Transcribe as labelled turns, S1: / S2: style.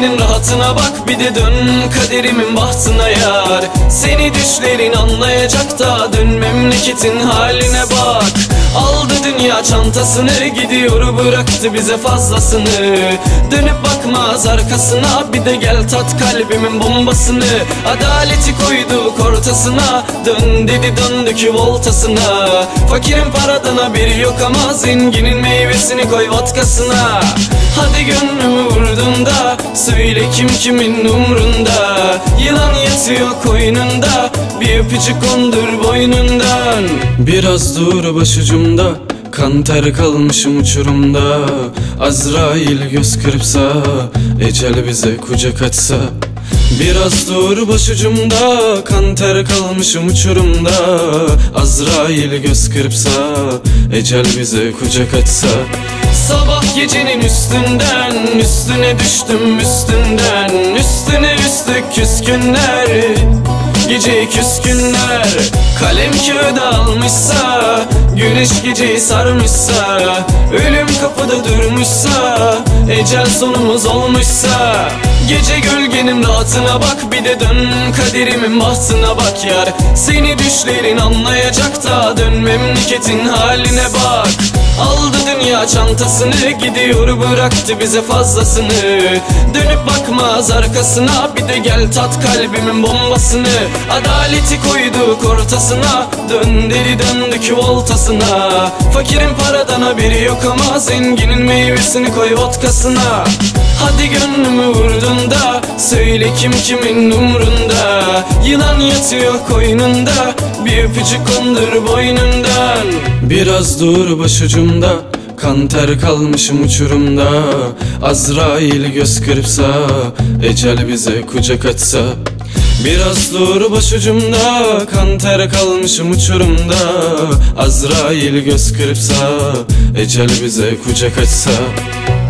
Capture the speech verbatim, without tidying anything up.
S1: gölgenin rahatına bak, bir de dön kaderimin bahtına yar. Seni düşlerin anlayacak da dön memleketin haline bak. Aldı dünya çantasını, gidiyor bıraktı bize fazlasını. Dönüp bakmaz arkasına, bir de gel tat kalbimin bombasını. Adaleti koyduk ortasına, dön dedi döndük voltasına. Fakirin paradan haberi yok ama zenginin meyvesini koy vodkasına. Hadi gönlümü vurdun da söyle kim kimin umrunda. Yılan yatıyor koynunda, bir öpücük kondur boynundan. Biraz dur başucumda, kan ter kalmışım uçurumda. Azrail göz kırpsa, ecel bize kucak açsa. Biraz dur başucumda, kan ter kalmışım uçurumda. Azrail göz kırpsa, ecel bize kucak açsa. Sabah gecenin üstünden, üstüne düştüm üstünden. Üstüne üstlük küskünler, gece küskünler. Kalem kağıda almışsa, güneş geceyi sarmışsa. Ölüm kapıda durmuşsa, ecel sonumuz olmuşsa. Gece gölgenin rahatına bak, bir de dön kaderimin bahtına bak yar. Seni düşlerin anlayacak da dön memleketin haline bak. Aldı dünya çantasını, gidiyor bıraktı bize fazlasını. Dönüp bakmaz arkasına, bir de gel tat kalbimin bombasını. Adaleti koyduk ortasına, dön dedi döndük voltasına. Fakirin paradan haberi yok ama zenginin meyvesini koy vodkasına. Hadi gönlümü vurdun da söyle kim kimin umrunda. Yılan yatıyor koynunda, bir öpücük kondur boynundan. Biraz dur başucumda, kan ter kalmışım uçurumda. Azrail göz kırpsa, ecel bize kucak açsa. Biraz dur başucumda, kan ter kalmışım uçurumda. Azrail göz kırpsa, ecel bize kucak açsa.